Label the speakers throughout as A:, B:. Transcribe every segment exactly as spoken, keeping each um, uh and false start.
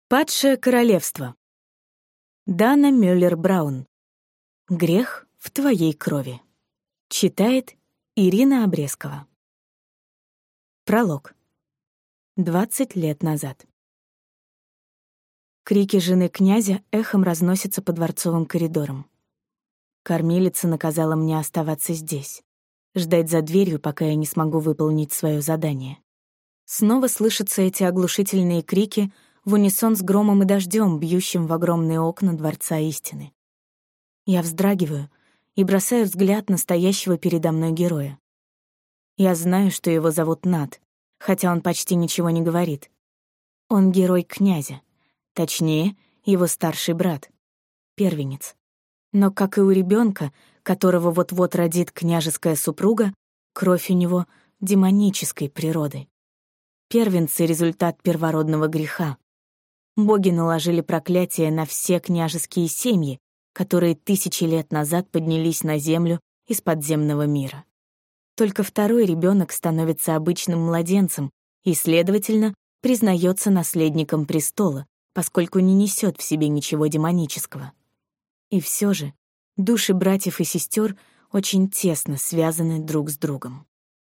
A: Падшее королевство. Дана Мюллер-Браун. Грех в твоей крови. Читает Ирина Обрезкова. Пролог. Двадцать лет назад. Крики жены князя эхом разносятся по дворцовым коридорам. Кормилица наказала мне оставаться здесь, ждать за дверью, пока я не смогу выполнить свое задание. Снова слышатся эти оглушительные крики в унисон с громом и дождем, бьющим в огромные окна Дворца Истины. Я вздрагиваю и бросаю взгляд на стоящего передо мной героя. Я знаю, что его зовут Нат, хотя он почти ничего не говорит. Он герой князя, точнее, его старший брат, первенец. Но, как и у ребенка, которого вот-вот родит княжеская супруга, кровь у него демонической природы. Первенцы — результат первородного греха. Боги наложили проклятие на все княжеские семьи, которые тысячи лет назад поднялись на землю из подземного мира. Только второй ребенок становится обычным младенцем и, следовательно, признается наследником престола, поскольку не несет в себе ничего демонического. И все же души братьев и сестер очень тесно связаны друг с другом.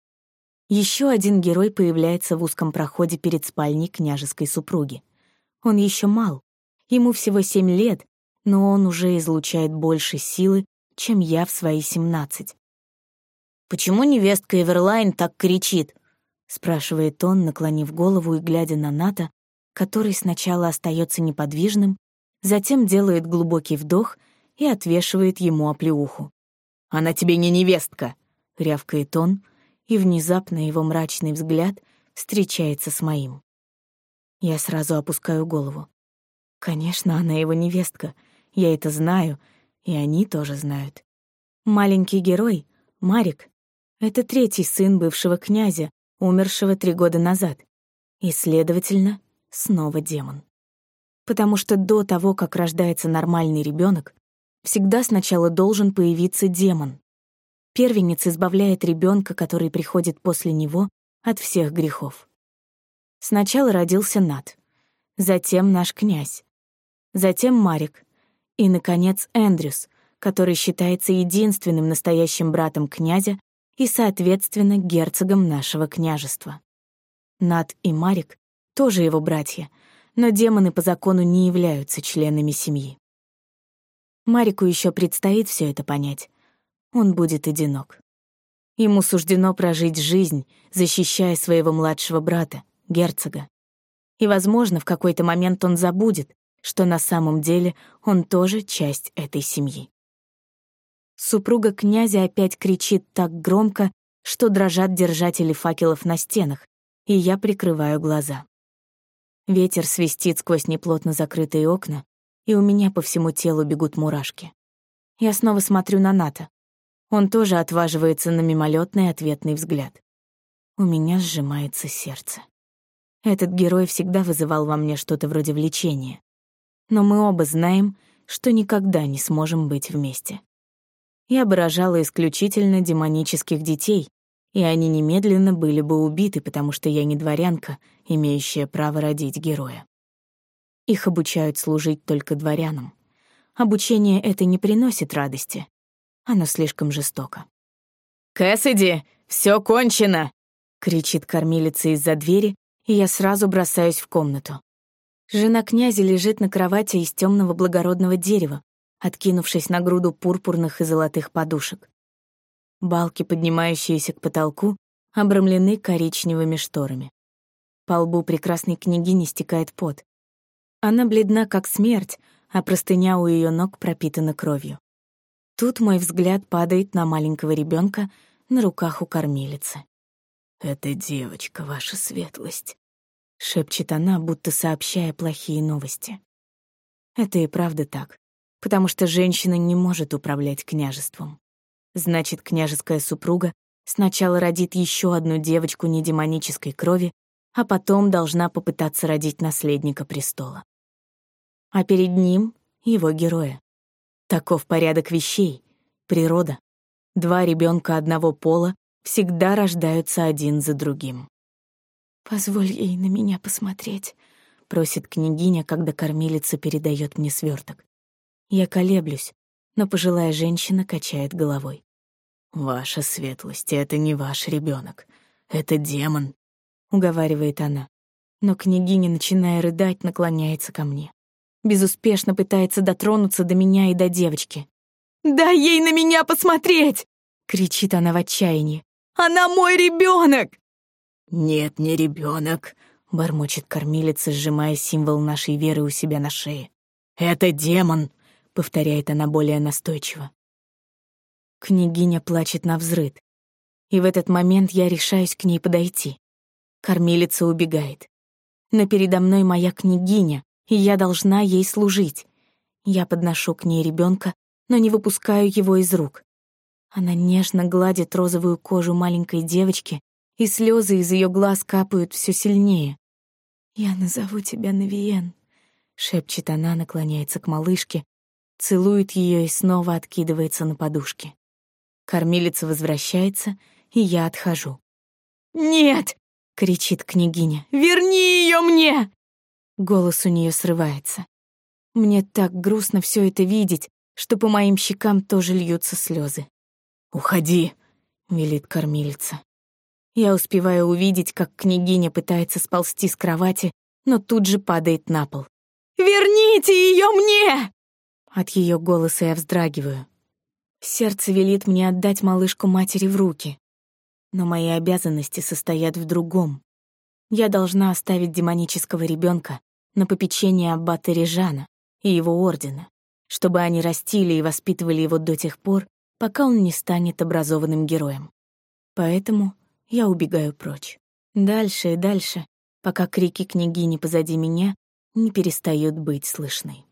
A: Еще один герой появляется в узком проходе перед спальней княжеской супруги. Он еще мал, ему всего семь лет, но он уже излучает больше силы, чем я в свои семнадцать.
B: «Почему невестка Эверлайн так кричит?»
A: — спрашивает он, наклонив голову и глядя на Ната, который сначала остается неподвижным, затем делает глубокий вдох и отвешивает ему оплеуху.
B: «Она тебе не невестка!»
A: — рявкает он, и внезапно его мрачный взгляд встречается с моим. Я сразу опускаю голову. Конечно, она его невестка, я это знаю, и они тоже знают. Маленький герой, Марик, это третий сын бывшего князя, умершего три года назад, и, следовательно, снова демон. Потому что до того, как рождается нормальный ребенок, всегда сначала должен появиться демон. Первенец избавляет ребенка, который приходит после него, от всех грехов. Сначала родился Нат, затем наш князь, затем Марик и, наконец, Эндрюс, который считается единственным настоящим братом князя и, соответственно, герцогом нашего княжества. Нат и Марик тоже его братья, но демоны по закону не являются членами семьи. Марику еще предстоит все это понять. Он будет одинок. Ему суждено прожить жизнь, защищая своего младшего брата, герцога. И, возможно, в какой-то момент он забудет, что на самом деле он тоже часть этой семьи. Супруга князя опять кричит так громко, что дрожат держатели факелов на стенах, и я прикрываю глаза. Ветер свистит сквозь неплотно закрытые окна, и у меня по всему телу бегут мурашки. Я снова смотрю на Ната. Он тоже отваживается на мимолетный ответный взгляд. У меня сжимается сердце. Этот герой всегда вызывал во мне что-то вроде влечения. Но мы оба знаем, что никогда не сможем быть вместе. Я бы рожала исключительно демонических детей, и они немедленно были бы убиты, потому что я не дворянка, имеющая право родить героя. Их обучают служить только дворянам. Обучение это не приносит радости. Оно слишком жестоко.
B: «Кэссиди, все кончено!»
A: — кричит кормилица из-за двери, и я сразу бросаюсь в комнату. Жена князя лежит на кровати из темного благородного дерева, откинувшись на груду пурпурных и золотых подушек. Балки, поднимающиеся к потолку, обрамлены коричневыми шторами. По лбу прекрасной княгини стекает пот. Она бледна, как смерть, а простыня у ее ног пропитана кровью. Тут мой взгляд падает на маленького ребенка на руках у кормилицы. «Это девочка, ваша светлость», — шепчет она, будто сообщая плохие новости. Это и правда так, потому что женщина не может управлять княжеством. Значит, княжеская супруга сначала родит еще одну девочку недемонической крови, а потом должна попытаться родить наследника престола. А перед ним — его героя. Таков порядок вещей, природа. Два ребенка одного пола всегда рождаются один за другим. «Позволь ей на меня посмотреть», — просит княгиня, когда кормилица передает мне сверток. Я колеблюсь, но пожилая женщина качает головой. «Ваша светлость, это не ваш ребенок, это демон», — уговаривает она. Но княгиня, начиная рыдать, наклоняется ко мне. Безуспешно пытается дотронуться до меня и до девочки. «Дай ей на меня посмотреть!» — кричит она в отчаянии. «Она мой ребенок!» «Нет, не ребенок, бормочет кормилица, сжимая символ нашей веры у себя на шее. «Это демон!» — повторяет она более настойчиво. Княгиня плачет навзрыд, и в этот момент я решаюсь к ней подойти. Кормилица убегает. Но передо мной моя княгиня, и я должна ей служить. Я подношу к ней ребенка, но не выпускаю его из рук. Она нежно гладит розовую кожу маленькой девочки, и слезы из ее глаз капают все сильнее. «Я назову тебя Навиен», — шепчет она, наклоняется к малышке, целует ее и снова откидывается на подушке. Кормилица возвращается, и я отхожу. «Нет!» — кричит княгиня. «Верни ее мне!» Голос у нее срывается. Мне так грустно все это видеть, что по моим щекам тоже льются слезы. «Уходи!» — велит кормилица. Я успеваю увидеть, как княгиня пытается сползти с кровати, но тут же падает на пол. «Верните ее мне!» От ее голоса я вздрагиваю. Сердце велит мне отдать малышку матери в руки. Но мои обязанности состоят в другом. Я должна оставить демонического ребенка на попечение аббата Режана и его ордена, чтобы они растили и воспитывали его до тех пор, пока он не станет образованным героем. Поэтому я убегаю прочь. Дальше и дальше, пока крики княгини позади меня не перестают быть слышны.